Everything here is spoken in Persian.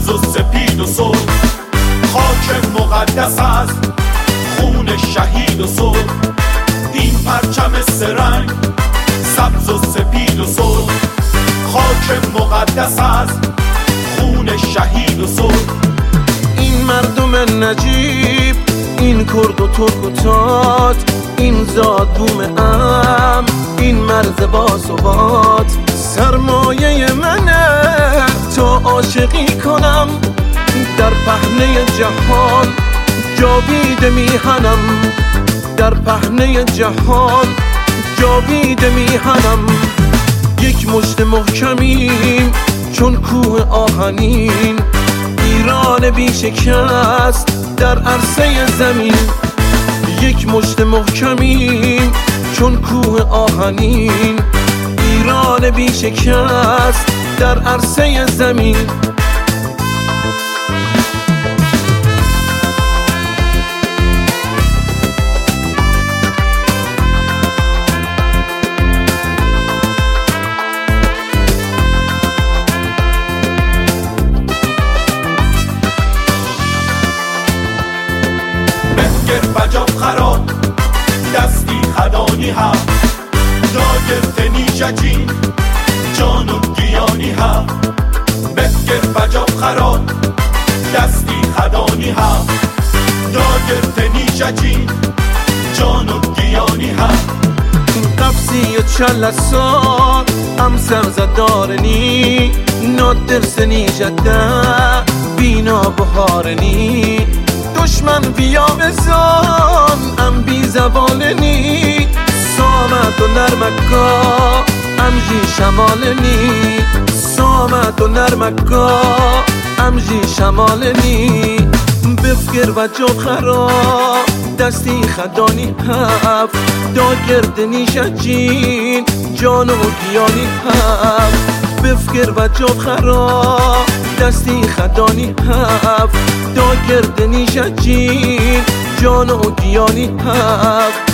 سبز و سپید و سرخ، خاک مقدس است خون شهید و سرخ. این پرچم سرنگ سبز و سپید و سرخ، خاک مقدس است خون شهید و سرخ. این مردم نجیب، این کرد و ترک و تات، این زاد بوم ام، این مرز باثبات. سرمایه منه تا عاشقی کنم، در پهنه جهان جاوید میهنم، در پهنه جهان جاوید میهنم. یک مشت محکمیم چون کوه آهنین، ایران بی شکست در عرصه زمین. یک مشت محکمیم چون کوه آهنین، ایران بی شکست در عرصه زمین. بجاب خراب دستی خدانی هم، داگرت نیشجین جان و گیانی هم. بفگر بجاب خراب دستی خدانی هم، داگرت نیشجین جان و گیانی هم. قفصی و چلسان ام سمزدارنی، نادر سنیجده بینا بهارنی. دشمن بیا بزان ام بی زبالنی، سامد و نرمکا ام جی شمالنی، سامد و نرمکا ام جی شمالنی. بفکر و جو خراب دستی خدانی هفت، داگرد نیشجین جان و گیانی هفت. بفکر و جو خراب دستی خدانی هفت، داگرد نیشجین جان و گیانی هفت.